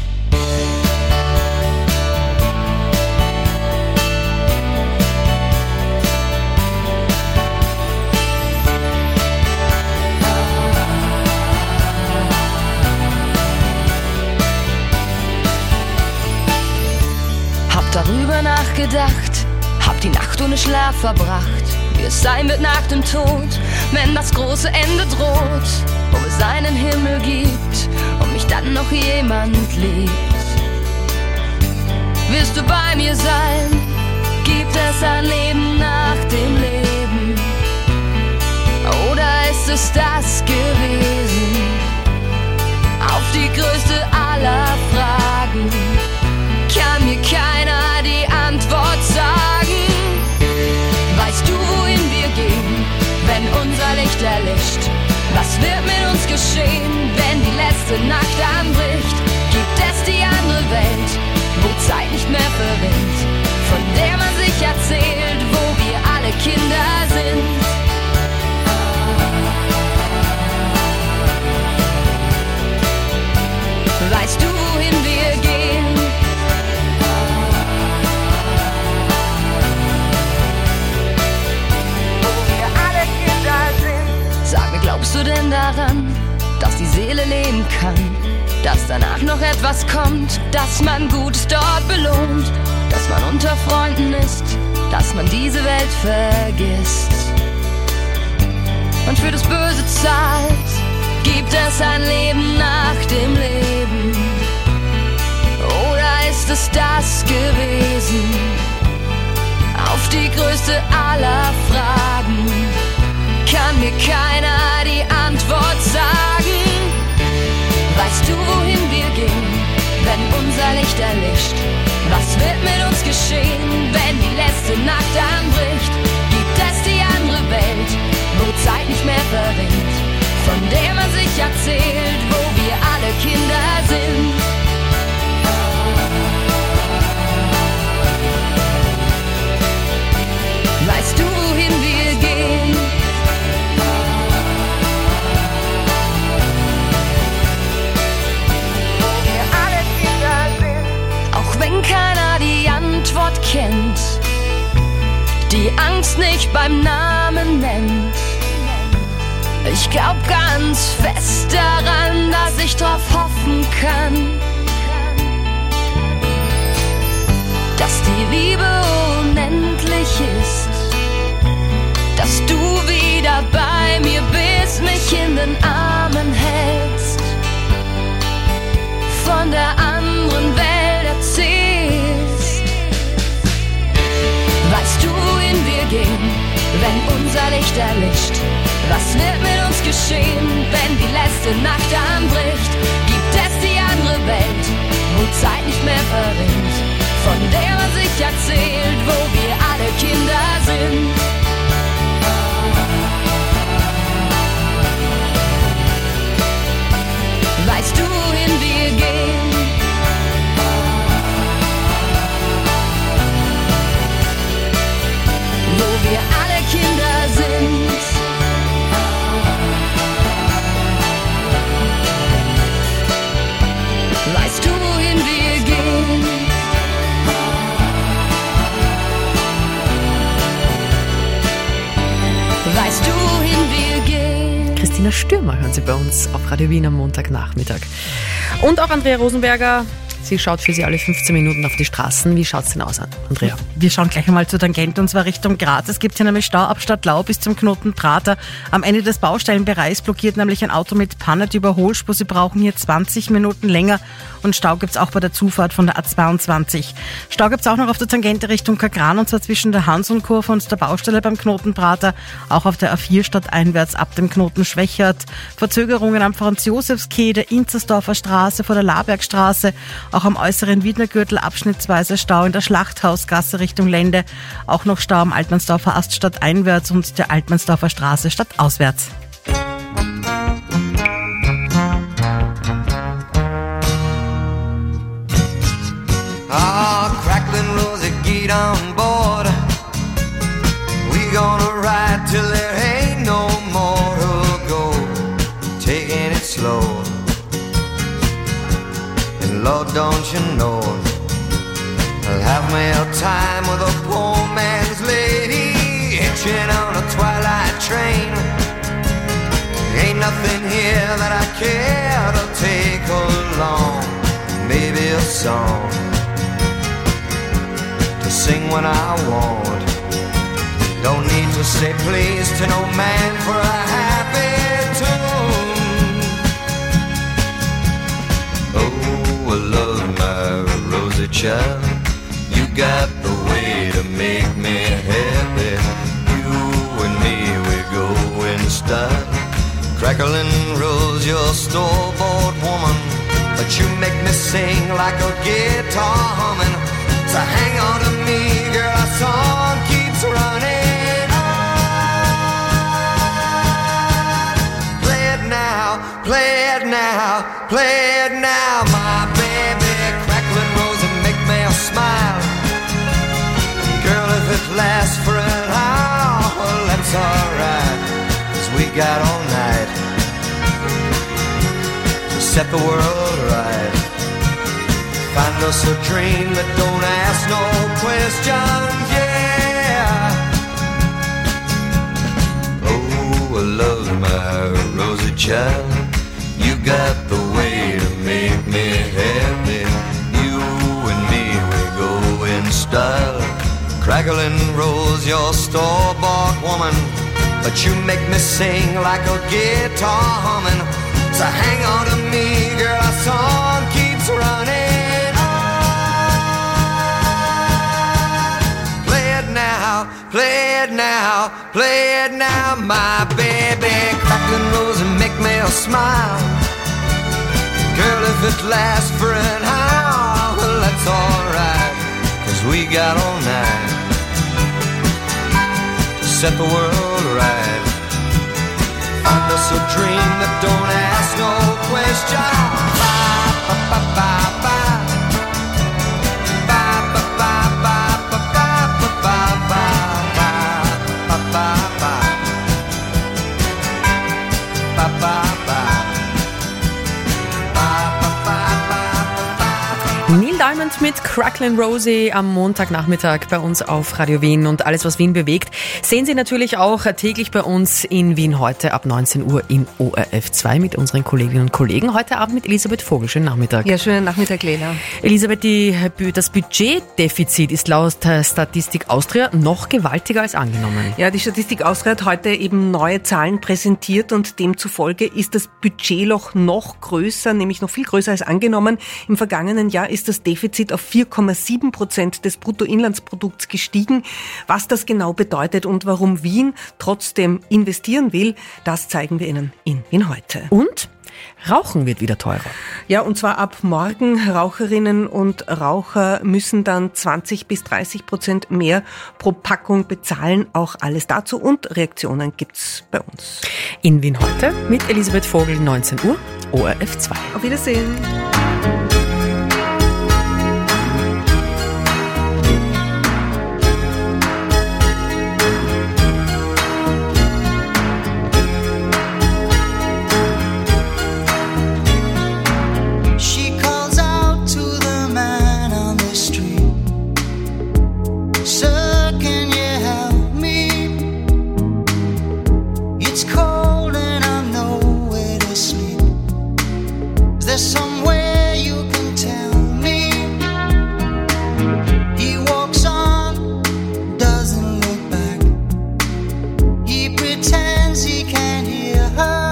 Speaker 21: Hab darüber nachgedacht, hab die Nacht ohne Schlaf verbracht. Wie es sein wird nach dem Tod, wenn das große Ende droht. Ob es einen Himmel gibt und mich dann noch jemand liebt. Wirst du bei mir sein? Gibt es ein Leben nach dem Leben? Oder ist es das gewesen? Auf die größte aller Fragen kann mir keiner die Antwort sagen. Licht erlischt. Was wird mit uns geschehen, wenn die letzte Nacht anbricht? Gibt es die andere Welt, wo Zeit nicht mehr verrinnt, von der man sich erzählt, wo wir alle Kinder sind? Weißt du, wohin wir gehen? Wo wir alle Kinder sind. Sag mir, glaubst du denn daran, dass die Seele leben kann? Dass danach noch etwas kommt, dass man Gutes dort belohnt, dass man unter Freunden ist, dass man diese Welt vergisst und für das Böse zahlt? Gibt es ein Leben nach dem Leben? Oder ist es das gewesen? Auf die größte aller Fragen kann mir keiner die Antwort sagen. Weißt du, wohin wir gehen, wenn unser Licht erlischt? Was wird mit uns geschehen, wenn die letzte Nacht anbricht? Gibt es die andere Welt, wo Zeit nicht mehr verrinnt, von der man sich erzählt, wo wir alle Kinder sind? Weißt du, wohin wir gehen? Wo wir alle Kinder sind. Auch wenn keiner die Antwort kennt, die Angst nicht beim Namen nennt. Ich glaub ganz fest daran, dass ich drauf hoffen kann, dass die Liebe unendlich ist, dass du wieder bei mir bist, mich in den Armen hältst, von der anderen Welt erzählst. Weißt du, wohin wir gehen, wenn unser Licht erlischt? Was wird mit uns geschehen, wenn die letzte Nacht anbricht? Gibt es die andere Welt, wo Zeit nicht mehr verrinnt, von der man sich erzählt, wo wir alle Kinder sind? Weißt du, wohin wir gehen? Wo wir alle Kinder sind? Weißt du, wohin wir gehen? Weißt du, wohin wir gehen?
Speaker 3: Christina Stürmer hören Sie bei uns auf Radio Wien am Montagnachmittag. Und auch Andrea Rosenberger. Sie schaut für Sie alle fünfzehn Minuten auf die Straßen. Wie schaut es denn aus, Andrea?
Speaker 13: Wir schauen gleich einmal zur Tangente und zwar Richtung Graz. Es gibt hier nämlich Stau ab Stadtlau bis zum Knoten Prater. Am Ende des Baustellenbereichs blockiert nämlich ein Auto mit Panne die Überholspur. Sie brauchen hier zwanzig Minuten länger. Und Stau gibt es auch bei der Zufahrt von der A zweiundzwanzig. Stau gibt es auch noch auf der Tangente Richtung Kagran und zwar zwischen der Hansonkurve und der Baustelle beim Knoten Prater. Auch auf der A vier stadteinwärts ab dem Knoten Schwächert. Verzögerungen am Franz-Josefs-Quai, der Inzersdorfer Straße vor der Labergstraße. Auch am äußeren Wiednergürtel abschnittsweise Stau in der Schlachthausgasse Richtung Lende. Auch noch Stau am Altmannsdorfer Ast stadteinwärts und der Altmannsdorfer Straße stadtauswärts.
Speaker 14: Ah, crackling Rosie, get on board. We gonna ride till there ain't no more to go. Taking it slow. And Lord, don't you know, I'll have me a time with a poor man's lady, hitching on a twilight train. Ain't nothing here that I care to take along. Maybe a song to sing when I want. Don't need to say please to no man for a happy tune. Oh, I love my Rosie child. You got the way to make me happy. You and me, we go in style. Crackling Rose, you're a store-bought woman, but you make me sing like a guitar humming. So hang on to me, girl, our song keeps running on.
Speaker 5: play it now, play it now, my baby, crackling rose and make me smile. Girl, if it lasts for an hour, well, that's alright, 'cause we got all night to set the world right. Find us a dream that don't ask no questions, yeah. Oh, I love my rosy child. You got the way to make me happy. You and me, we go in style. Crackling rose, your store-bought woman, but you make me sing like a guitar humming. So hang on to me, girl, our song keeps running on. Play it now, play it now, play it now, my baby. Crackling rose and make me smile. Girl, if it lasts for an hour, well, that's alright, 'cause we got all night to set the world right. Find us a dream that don't ask no question. Ba, ba, ba, ba, ba. Ba, ba, ba, ba, ba, ba, ba, ba, ba, ba, ba, ba. Ba, ba, ba.
Speaker 3: Neil Diamond mit Cracklin' Rosie am Montagnachmittag bei uns auf Radio Wien, und alles, was Wien bewegt, sehen Sie natürlich auch täglich bei uns in Wien heute ab neunzehn Uhr im O R F zwei mit unseren Kolleginnen und Kollegen. Heute Abend mit Elisabeth Vogel. Schönen Nachmittag.
Speaker 22: Ja, schönen Nachmittag, Lena.
Speaker 3: Elisabeth, die, das Budgetdefizit ist laut Statistik Austria noch gewaltiger als angenommen.
Speaker 22: Ja, die Statistik Austria hat heute eben neue Zahlen präsentiert, und demzufolge ist das Budgetloch noch größer, nämlich noch viel größer als angenommen. Im vergangenen Jahr ist das Defizit auf vier Komma sieben Prozent des Bruttoinlandsprodukts gestiegen. Was das genau bedeutet und warum Wien trotzdem investieren will, das zeigen wir Ihnen in Wien heute.
Speaker 3: Und Rauchen wird wieder teurer.
Speaker 22: Ja, und zwar ab morgen. Raucherinnen und Raucher müssen dann zwanzig bis dreißig Prozent mehr pro Packung bezahlen. Auch alles dazu und Reaktionen gibt's bei uns.
Speaker 3: In Wien heute mit Elisabeth Vogel, neunzehn Uhr, O R F zwei.
Speaker 22: Auf Wiedersehen.
Speaker 14: Somewhere you can tell me. He walks on, doesn't look back. He pretends he can't hear her.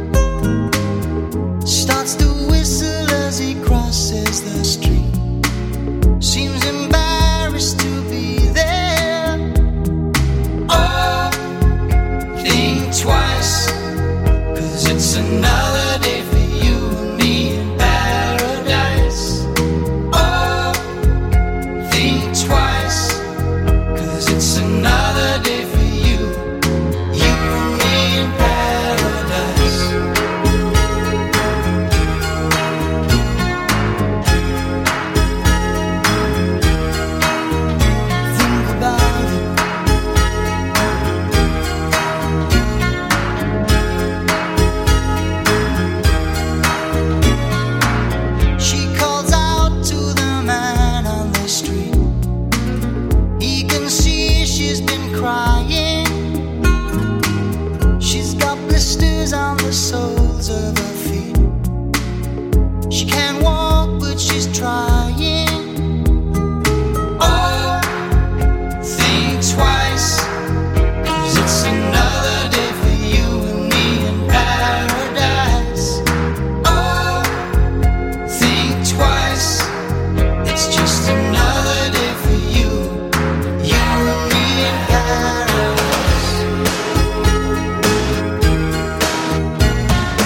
Speaker 14: Starts to whistle as he crosses the street. Seems embarrassed to be there. Oh, think twice, 'cause it's another day for you and me in paradise. Oh, think twice, 'cause it's another day for you, you and me in paradise. Think about it. She calls out to the man on the street. He can see she's been crying. She's got blisters on the soles of her feet. She can't walk, but she's trying. Oh, think twice, 'cause it's another day for you and me in paradise. Oh, think twice, it's just another day for you, you and me in paradise.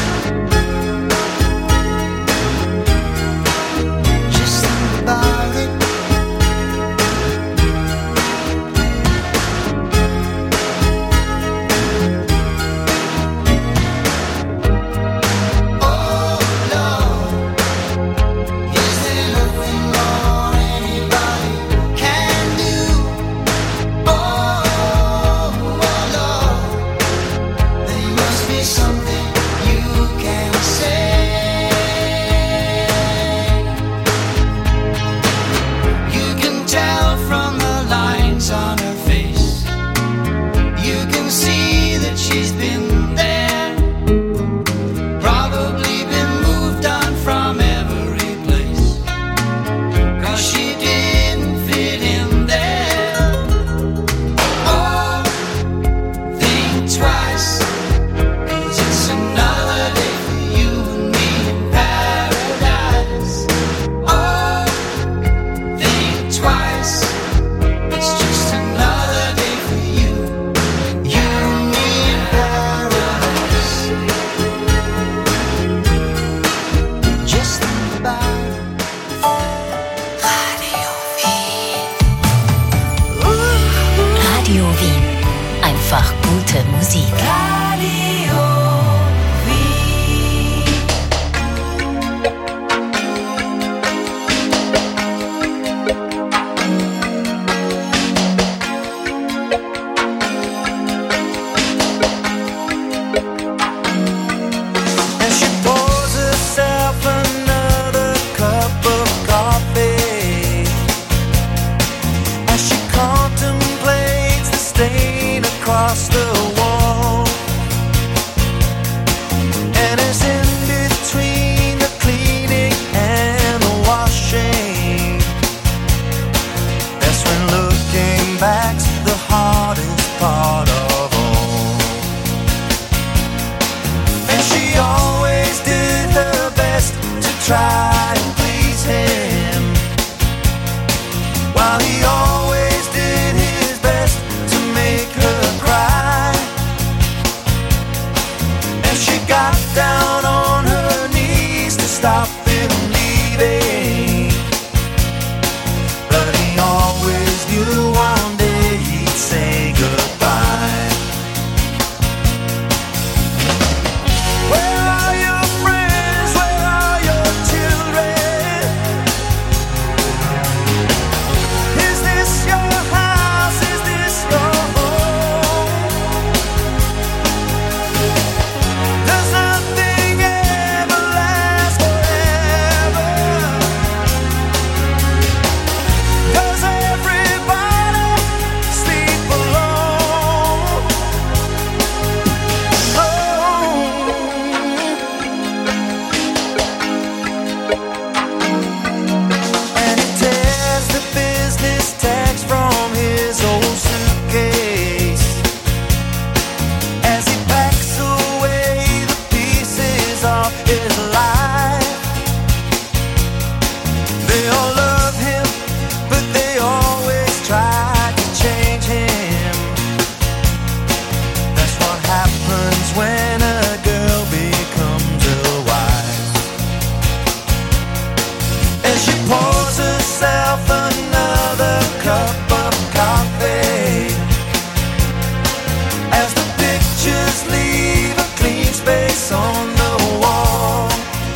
Speaker 14: face on the wall.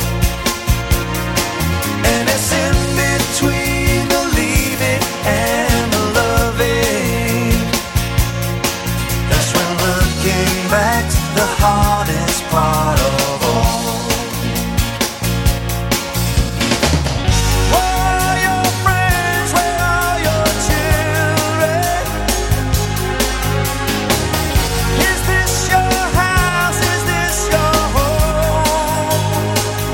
Speaker 14: And it's in between the leaving and the loving. That's when looking back's the hardest part of all. Where are your friends? Where are your children? Is this your house? Is this your home?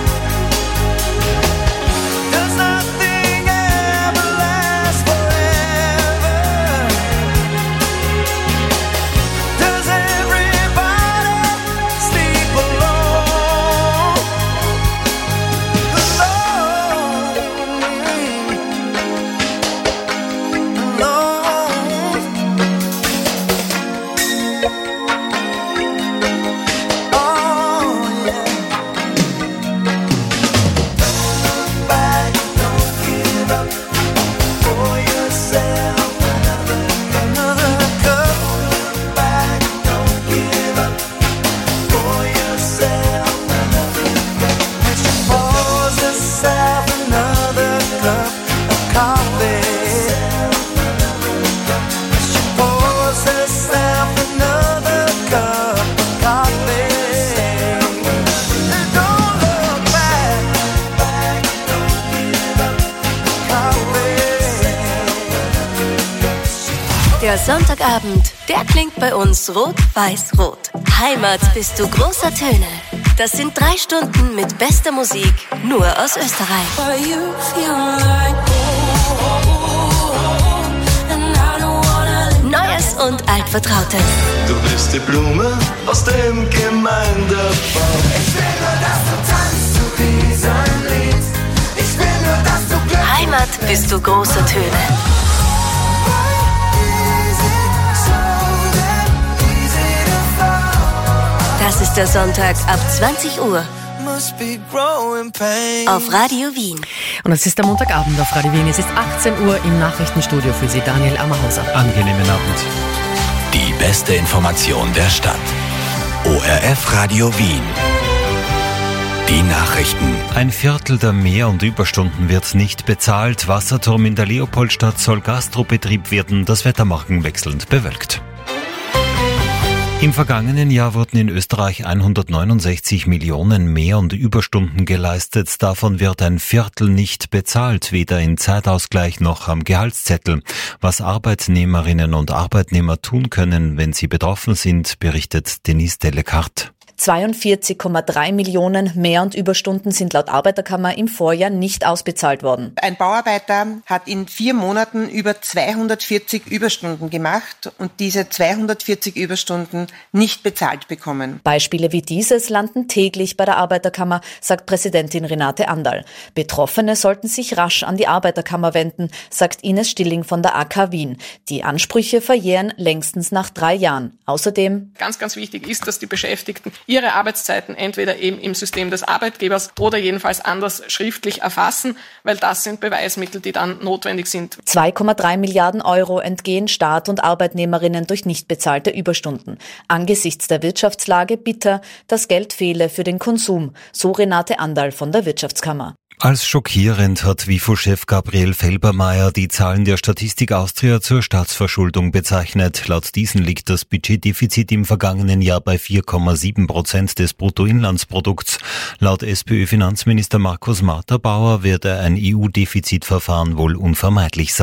Speaker 14: Does nothing ever last forever? Does everybody sleep alone? Alone. Alone. Oh, yeah. Don't look back, don't give up. Pour yourself another, another cup. Don't look back, don't give up. Pour yourself another cup. And she pours herself another cup of coffee. She pours herself another cup of coffee. And don't look back, back, don't give up. Coffee.
Speaker 6: Der Sonntagabend, der klingt bei uns rot-weiß-rot. Heimat bist du großer Töne. Das sind drei Stunden mit bester Musik, nur aus Österreich. Neues und Altvertrautes.
Speaker 14: Du bist die Blume aus dem Gemeindebaum. Ich will nur, dass du tanzt zu diesem Lied. Ich will nur, dass du glücklich
Speaker 6: Heimat bist du große Töne. Das ist der Sonntag ab zwanzig Uhr
Speaker 14: must be growing pains.
Speaker 6: auf Radio Wien.
Speaker 3: Und es ist der Montagabend auf Radio Wien. Es ist achtzehn Uhr im Nachrichtenstudio für Sie, Daniel Ammerhauser.
Speaker 4: Angenehmen Abend.
Speaker 20: Die beste Information der Stadt. O R F Radio Wien. Die Nachrichten.
Speaker 4: Ein Viertel der Mehr- und Überstunden wird nicht bezahlt. Wasserturm in der Leopoldstadt soll Gastrobetrieb werden. Das Wetter morgen wechselnd bewölkt. Im vergangenen Jahr wurden in Österreich hundertneunundsechzig Millionen Mehr- und Überstunden geleistet. Davon wird ein Viertel nicht bezahlt, weder in Zeitausgleich noch am Gehaltszettel. Was Arbeitnehmerinnen und Arbeitnehmer tun können, wenn sie betroffen sind, berichtet Denise Delekart.
Speaker 7: zweiundvierzig Komma drei Millionen Mehr- und Überstunden sind laut Arbeiterkammer im Vorjahr nicht ausbezahlt worden.
Speaker 23: Ein Bauarbeiter hat in vier Monaten über zweihundertvierzig Überstunden gemacht und diese zweihundertvierzig Überstunden nicht bezahlt bekommen.
Speaker 7: Beispiele wie dieses landen täglich bei der Arbeiterkammer, sagt Präsidentin Renate Anderl. Betroffene sollten sich rasch an die Arbeiterkammer wenden, sagt Ines Stilling von der A K Wien. Die Ansprüche verjähren längstens nach drei Jahren. Außerdem
Speaker 24: Ganz, ganz wichtig ist, dass die Beschäftigten ihre Arbeitszeiten entweder eben im System des Arbeitgebers oder jedenfalls anders schriftlich erfassen, weil das sind Beweismittel, die dann notwendig sind.
Speaker 7: zwei Komma drei Milliarden Euro entgehen Staat und Arbeitnehmerinnen durch nicht bezahlte Überstunden. Angesichts der Wirtschaftslage bitter, das Geld fehle für den Konsum, so Renate Anderl von der Wirtschaftskammer.
Speaker 4: Als schockierend hat WIFO-Chef Gabriel Felbermayr die Zahlen der Statistik Austria zur Staatsverschuldung bezeichnet. Laut diesen liegt das Budgetdefizit im vergangenen Jahr bei vier Komma sieben Prozent des Bruttoinlandsprodukts. Laut SPÖ-Finanzminister Markus Marterbauer werde ein E U-Defizitverfahren wohl unvermeidlich sein.